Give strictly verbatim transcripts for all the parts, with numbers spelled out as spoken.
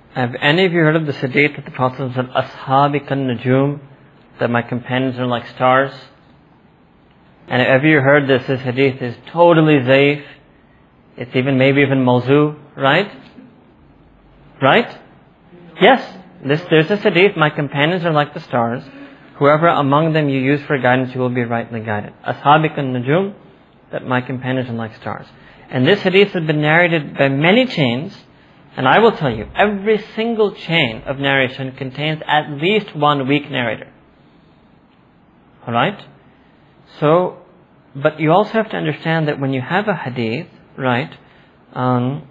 Have any of you heard of this hadith that the Prophet said, Ashabi kan najum, that my companions are like stars? And have you heard this? This hadith is totally zaif. It's even maybe even mawzu, right? Right? Yes. This, there's this hadith, my companions are like the stars. Whoever among them you use for guidance, you will be rightly guided. Ashabi kan najum, that my companions are like stars. And this hadith has been narrated by many chains. And I will tell you, every single chain of narration contains at least one weak narrator. Alright? So, but you also have to understand that when you have a hadith, right, um,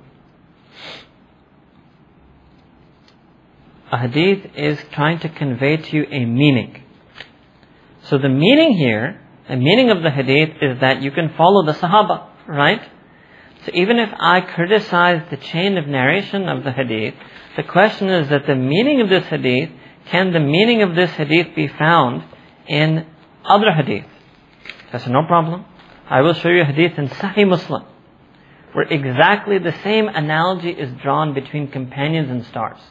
a hadith is trying to convey to you a meaning. So the meaning here, the meaning of the hadith is that you can follow the Sahaba, right? So even if I criticize the chain of narration of the hadith, the question is that the meaning of this hadith, can the meaning of this hadith be found in other hadith? I said, no problem. I will show you a hadith in Sahih Muslim, where exactly the same analogy is drawn between companions and stars.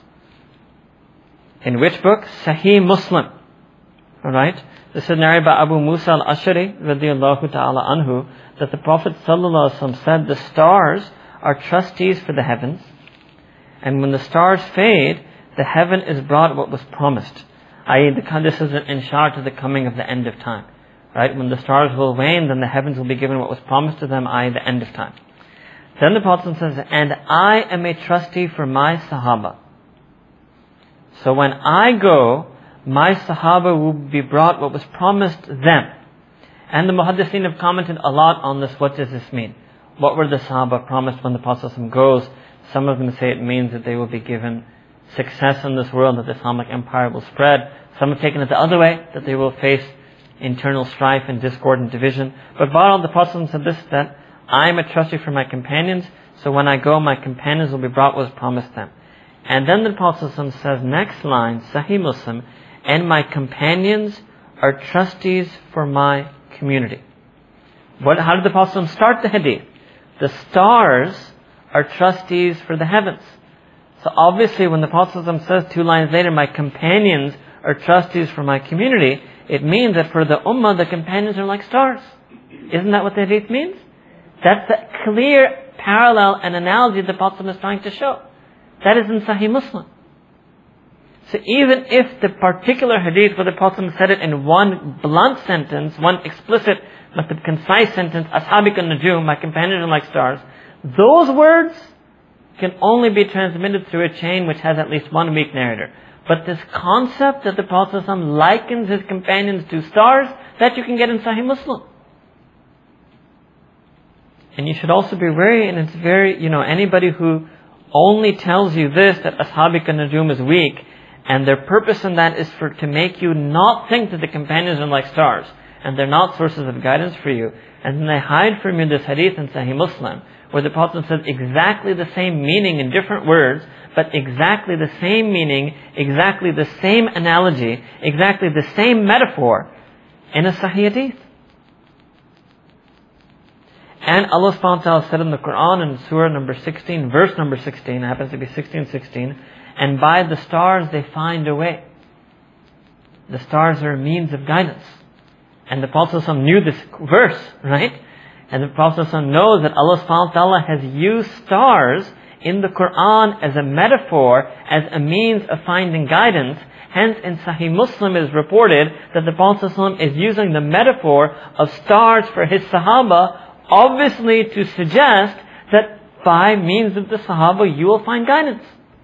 In which book? Sahih Muslim. Alright? This is narrated by Abu Musa al-Ash'ari radiyallahu ta'ala anhu, that the Prophet sallallahu alaihi wasallam said the stars are trustees for the heavens, and when the stars fade, the heaven is brought what was promised. that is, this is an inshar to the coming of the end of time. Right? When the stars will wane, then the heavens will be given what was promised to them, that is the end of time. Then the Prophet says, and I am a trustee for my Sahaba. So when I go, my Sahaba will be brought what was promised them. And the Muhaddithin have commented a lot on this. What does this mean? What were the Sahaba promised when the Prophet goes? Some of them say it means that they will be given success in this world, that the Islamic empire will spread. Some have taken it the other way, that they will face internal strife and discord and division. But Baha'u'llah, the Prophet said this, that I am a trustee for my companions, so when I go, my companions will be brought what was promised them. And then the Prophet says, next line, Sahih Muslim, and my companions are trustees for my community. What, how did the Prophet start the hadith? The stars are trustees for the heavens. So obviously when the Prophet says two lines later, my companions are trustees for my community, it means that for the ummah, the companions are like stars. Isn't that what the hadith means? That's the clear parallel and analogy the Prophet is trying to show. That is in Sahih Muslim. So even if the particular hadith where the Prophet said it in one blunt sentence, one explicit but the concise sentence, Ashabi kan najum, my companions are like stars, those words can only be transmitted through a chain which has at least one weak narrator. But this concept that the Prophet likens his companions to stars, that you can get in Sahih Muslim. And you should also be wary, and it's very, you know, anybody who only tells you this, that Ashabi kan najum is weak, and their purpose in that is for to make you not think that the companions are like stars, and they're not sources of guidance for you. And then they hide from you this hadith in Sahih Muslim, where the Prophet says exactly the same meaning in different words, but exactly the same meaning, exactly the same analogy, exactly the same metaphor in a Sahih hadith. And Allah subhanahu wa ta'ala said in the Quran in Surah number sixteen, verse number sixteen, it happens to be sixteen sixteen, and by the stars they find a way. The stars are a means of guidance. And the Prophet ﷺ knew this verse, right? And the Prophet ﷺ knows that Allah subhanahu wa ta'ala has used stars in the Quran as a metaphor, as a means of finding guidance. Hence in Sahih Muslim is reported that the Prophet ﷺ is using the metaphor of stars for his Sahaba, obviously to suggest that by means of the Sahaba you will find guidance.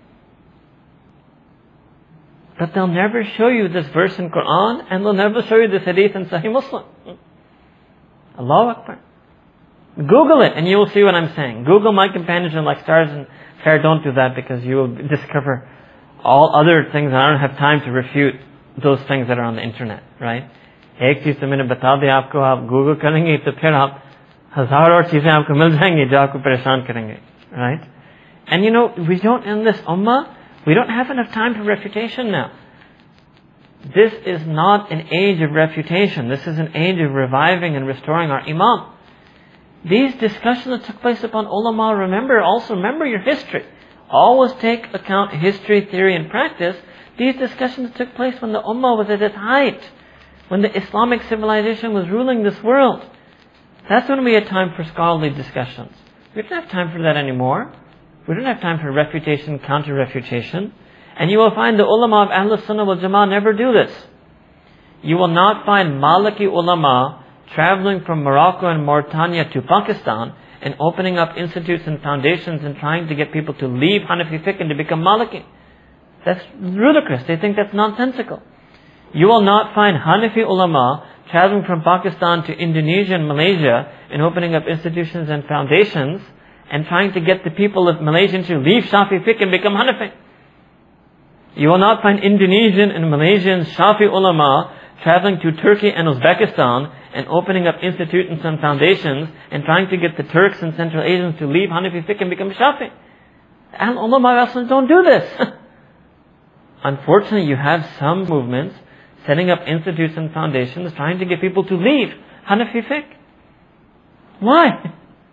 But they'll never show you this verse in Quran, and they'll never show you this hadith in Sahih Muslim. Allahu Akbar. Google it and you will see what I'm saying. Google my companions are like stars, and fair, don't do that because you will discover all other things, and I don't have time to refute those things that are on the internet, right? एक चीज तो मैंने बता दी आपको, आप Google करेंगे तो फिर आप हजार और चीजें आपको मिल जाएंगी जो आपको परेशान करेंगे, right? And you know, we don't, in this ummah, we don't have enough time for refutation now. This is not an age of refutation. This is an age of reviving and restoring our iman. These discussions that took place upon ulama, remember, also remember your history. always take account history, theory, and practice. These discussions took place when the Ummah was at its height, when the Islamic civilization was ruling this world. That's when we had time for scholarly discussions. We don't have time for that anymore. We don't have time for refutation, counter-refutation. And you will find the ulama of Ahlus Sunnah wal Jama'ah never do this. You will not find Maliki ulama traveling from Morocco and Mauritania to Pakistan and opening up institutes and foundations and trying to get people to leave Hanafi fiqh and to become Maliki. That's ludicrous. They think that's nonsensical. You will not find Hanafi ulama traveling from Pakistan to Indonesia and Malaysia and opening up institutions and foundations and trying to get the people of Malaysia to leave Shafi fiqh and become Hanafi. You will not find Indonesian and Malaysian Shafi ulama traveling to Turkey and Uzbekistan and opening up institutions and foundations and trying to get the Turks and Central Asians to leave Hanafi fiqh and become Shafi. And ulama don't do this. Unfortunately, you have some movements setting up institutes and foundations trying to get people to leave Hanafi fiqh. Why?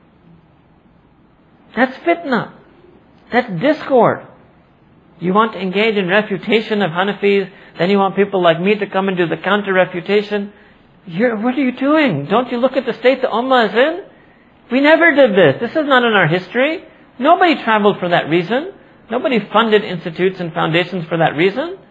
That's fitna. That's discord. You want to engage in refutation of Hanafis, then you want people like me to come and do the counter-refutation. You're, what are you doing? Don't you look at the state the Ummah is in? We never did this. This is not in our history. Nobody traveled for that reason. Nobody funded institutes and foundations for that reason.